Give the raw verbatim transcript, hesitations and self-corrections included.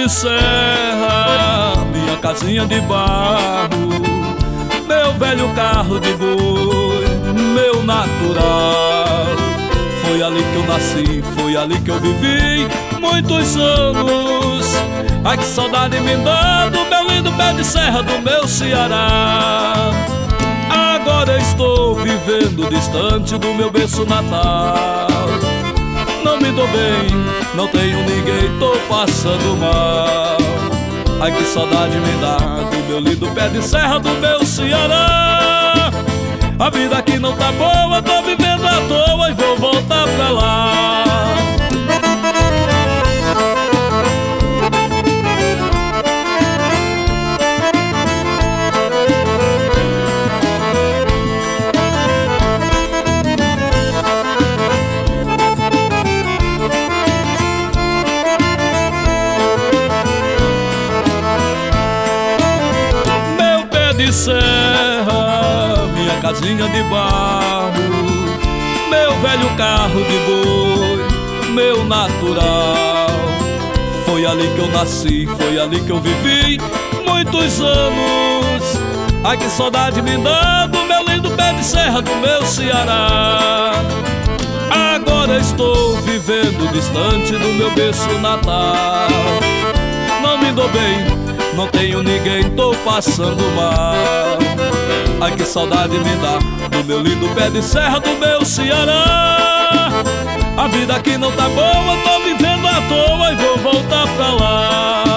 de serra, minha casinha de barro, meu velho carro de boi, meu natural. Foi ali que eu nasci, foi ali que eu vivi muitos anos. Ai, que saudade me dá do meu lindo pé de serra, do meu Ceará. Agora estou vivendo distante do meu berço natal. Não me dou bem, não tenho ninguém, tô passando mal. Ai, que saudade me dá do meu lindo pé de serra, do meu Ceará. A vida aqui não tá boa, tô vivendo à toa e vou voltar pra lá. De serra, minha casinha de barro, meu velho carro de boi, meu natural. Foi ali que eu nasci, foi ali que eu vivi muitos anos. Ai, que saudade me dá do meu lindo pé de serra, do meu Ceará. Agora estou vivendo distante do meu berço natal. Não me dou bem, não tenho ninguém, tô passando mal. Ai, que saudade me dá do meu lindo pé de serra, do meu Ceará. A vida aqui não tá boa, tô vivendo à toa e vou voltar pra lá.